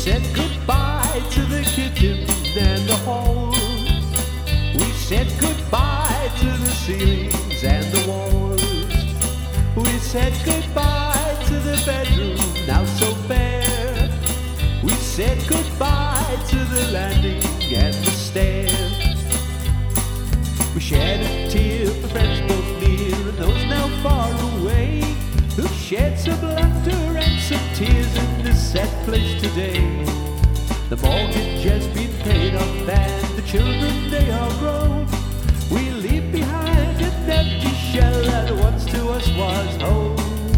said goodbye to the kitchen and the halls. We said goodbye to the ceilings and the walls. We said goodbye to the bedroom, now so bare. We said goodbye to the landing and the stair. We shed a tear for friends both near and those now far away, who've shed some laughter and some tears in this sad place today. The mortgage has been paid off and the children, they are grown. We leave behind an empty shell that once to us was home.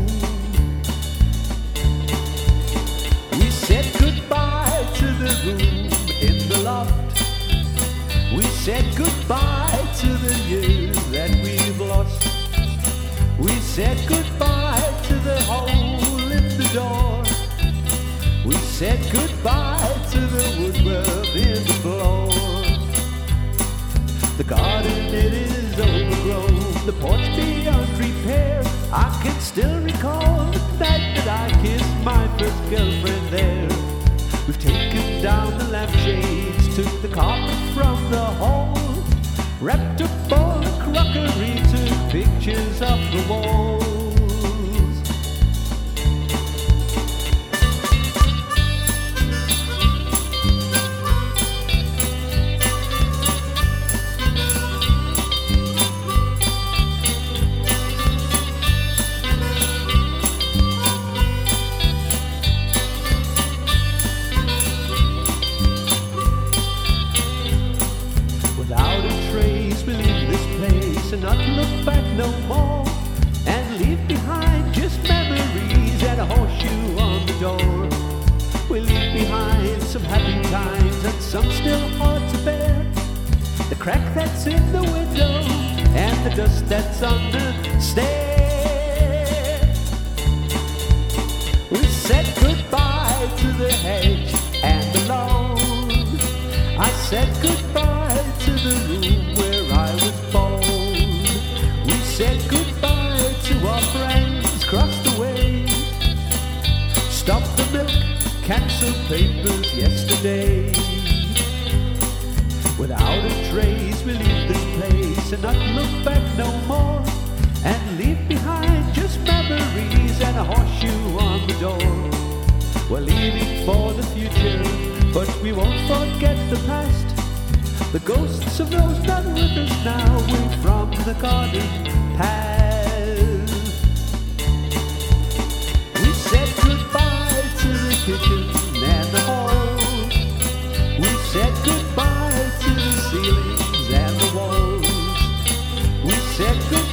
We said goodbye to the room in the loft. We said goodbye to the years that we've lost. We said goodbye to the hole in the door. We said goodbye to the woodwork in the floor. The garden, it is overgrown, the porch beyond repair. I can still recall the night that I kissed my first girlfriend there. We've taken down the lampshades, took the carpet from the hall, wrapped up all the crockery, took pictures of the walls. And not look back no more, and leave behind just memories and a horseshoe on the door. We leave behind some happy times and some still hard to bear. The crack that's in the window and the dust that's on the stair. We said goodbye to the hedge and the lawn. I said goodbye to the room where I was born. Said goodbye to our friends across the way. Stop the milk, cancel papers yesterday. Without a trace we leave this place and not look back no more, and leave behind just memories and a horseshoe on the door. We're leaving for the future, but we won't forget the past. The ghosts of those not with us now, we from the garden path. We said goodbye to the kitchen and the hall. We said goodbye to the ceilings and the walls. We said goodbye